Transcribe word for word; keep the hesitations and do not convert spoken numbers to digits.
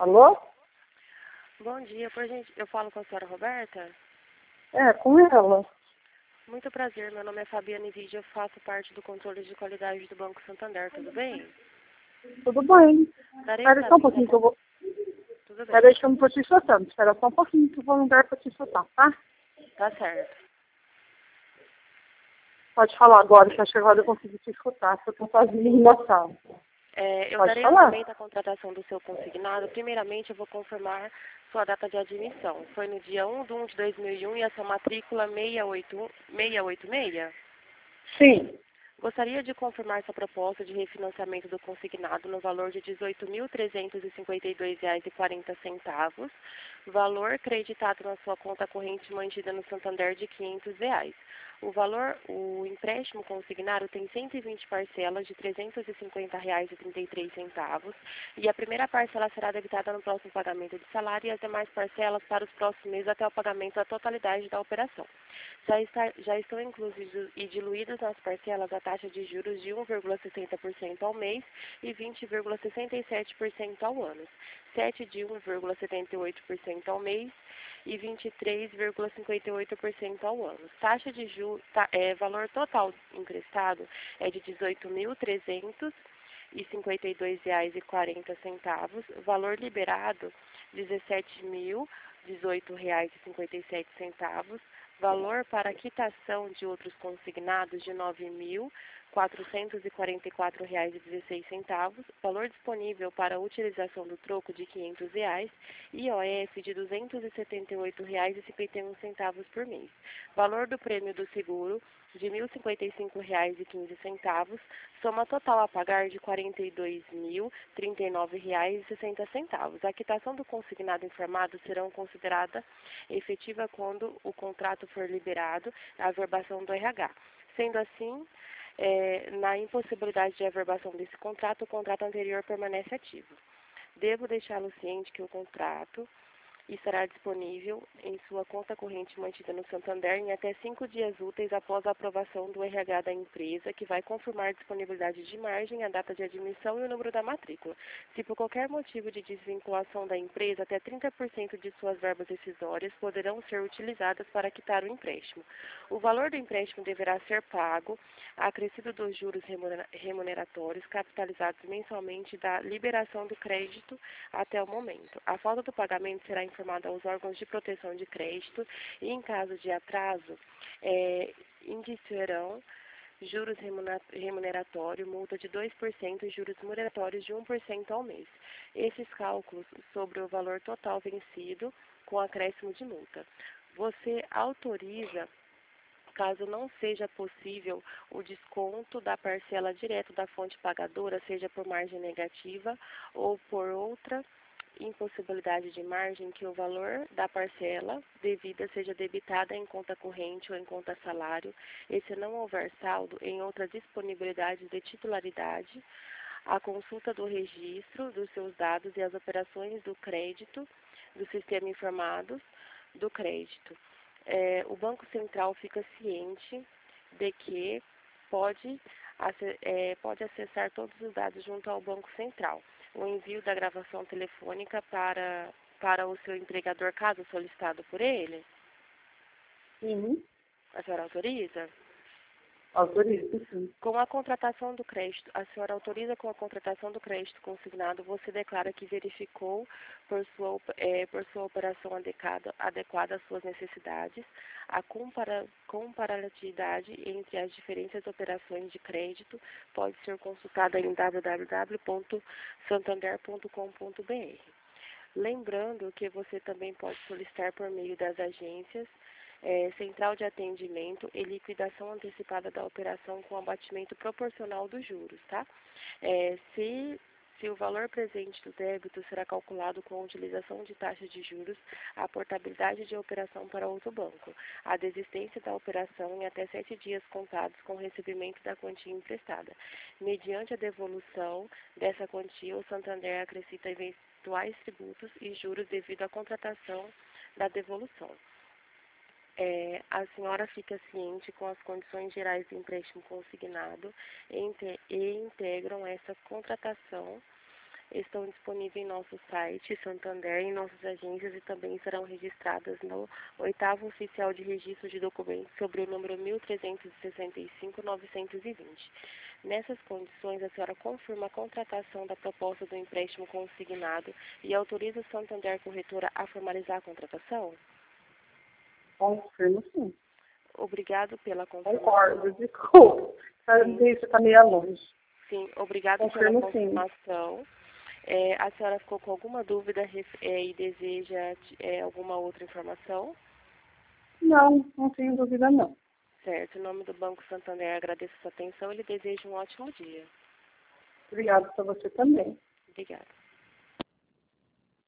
Alô? Bom dia, por gente, eu falo com a senhora Roberta? É, com ela. Muito prazer, meu nome é Fabiana Vídeo, eu faço parte do controle de qualidade do Banco Santander, tudo bem? Tudo bem. Darei Espera só um encaminho da pouquinho que eu con... vou... Tudo bem, Espera que eu não tô te escutando. Espera só um pouquinho que eu vou andar pra te escutar, tá? tá certo. Pode falar agora, que acho que agora eu consigo te escutar. Se eu tô sozinha na sala. É, eu Pode darei falar. andamento à contratação do seu consignado. Primeiramente, eu vou confirmar sua data de admissão. Foi no dia um de um de dois mil e um e a sua matrícula seis oito seis oito seis? Sim. Gostaria de confirmar sua proposta de refinanciamento do consignado no valor de dezoito mil trezentos e cinquenta e dois reais e quarenta centavos, valor creditado na sua conta corrente mantida no Santander de quinhentos reais. O valor, o empréstimo consignado tem cento e vinte parcelas de trezentos e cinquenta reais e trinta e três centavos e a primeira parcela será debitada no próximo pagamento de salário e as demais parcelas para os próximos meses até o pagamento da totalidade da operação. Já, está, já estão incluídos e diluídos nas parcelas a taxa de juros de um vírgula sessenta por cento ao mês e vinte vírgula sessenta e sete por cento ao ano, sete de um vírgula setenta e oito por cento ao mês e vinte e três vírgula cinquenta e oito por cento ao ano. Taxa de juros, tá, é, valor total emprestado é de dezoito mil trezentos e cinquenta e dois reais e quarenta centavos, valor liberado dezessete mil dezoito reais e cinquenta e sete centavos, valor para quitação de outros consignados de nove mil quatrocentos e quarenta e quatro reais e dezesseis centavos, valor disponível para utilização do troco de quinhentos reais, I O F de duzentos e setenta e oito reais e cinquenta e um centavos por mês, valor do prêmio do seguro de mil e cinquenta e cinco reais e quinze centavos, soma total a pagar de quarenta e dois mil trinta e nove reais e sessenta centavos. A quitação do consignado informado serão considerada efetiva quando o contrato for liberado, a averbação do R H. Sendo assim, é, na impossibilidade de averbação desse contrato, o contrato anterior permanece ativo. Devo deixá-lo ciente que o contrato estará disponível em sua conta corrente mantida no Santander em até cinco dias úteis após a aprovação do R H da empresa, que vai confirmar a disponibilidade de margem, a data de admissão e o número da matrícula. Se por qualquer motivo de desvinculação da empresa, até trinta por cento de suas verbas decisórias poderão ser utilizadas para quitar o empréstimo. O valor do empréstimo deverá ser pago, acrescido dos juros remuneratórios capitalizados mensalmente da liberação do crédito até o momento. A falta do pagamento será informada aos órgãos de proteção de crédito e, em caso de atraso, é, indiciarão juros remuneratórios, multa de dois por cento e juros remuneratórios de um por cento ao mês. Esses cálculos sobre o valor total vencido com acréscimo de multa. Você autoriza, caso não seja possível, o desconto da parcela direto da fonte pagadora, seja por margem negativa ou por outra impossibilidade de margem, que o valor da parcela devida seja debitada em conta corrente ou em conta salário, e se não houver saldo em outra disponibilidade de titularidade, a consulta do registro dos seus dados e as operações do crédito, do sistema informados do crédito. É, o Banco Central fica ciente de que pode, é, pode acessar todos os dados junto ao Banco Central. O envio da gravação telefônica para, para o seu empregador, caso solicitado por ele? Sim. A senhora autoriza? Autorizo, sim. Com a contratação do crédito, a senhora autoriza com a contratação do crédito consignado, você declara que verificou por sua, é, por sua operação adequada, adequada às suas necessidades, a compara, comparatividade entre as diferentes operações de crédito pode ser consultada em w w w ponto santander ponto com ponto b r. Lembrando que você também pode solicitar por meio das agências É, central de atendimento e liquidação antecipada da operação com abatimento proporcional dos juros, tá? É, se, se o valor presente do débito será calculado com a utilização de taxa de juros, a portabilidade de operação para outro banco, a desistência da operação em até sete dias contados com o recebimento da quantia emprestada. Mediante a devolução dessa quantia, o Santander acrescenta eventuais tributos e juros devido à contratação da devolução. É, a senhora fica ciente com as condições gerais do empréstimo consignado e, inte, e integram essa contratação estão disponíveis em nosso site, Santander, em nossas agências e também serão registradas no oitavo oficial de registro de documentos sobre o número mil trezentos e sessenta e cinco, novecentos e vinte. Nessas condições, a senhora confirma a contratação da proposta do empréstimo consignado e autoriza o Santander Corretora a formalizar a contratação? Confirmo sim. Obrigado pela confirmação. Concordo, desculpa. Isso está meio longe. Sim, obrigado Confirmo pela confirmação. É, a senhora ficou com alguma dúvida é, e deseja é, alguma outra informação? Não, não tenho dúvida não. Certo, em nome do Banco Santander, agradeço a sua atenção e lhe desejo um ótimo dia. Obrigada para você também. Obrigada.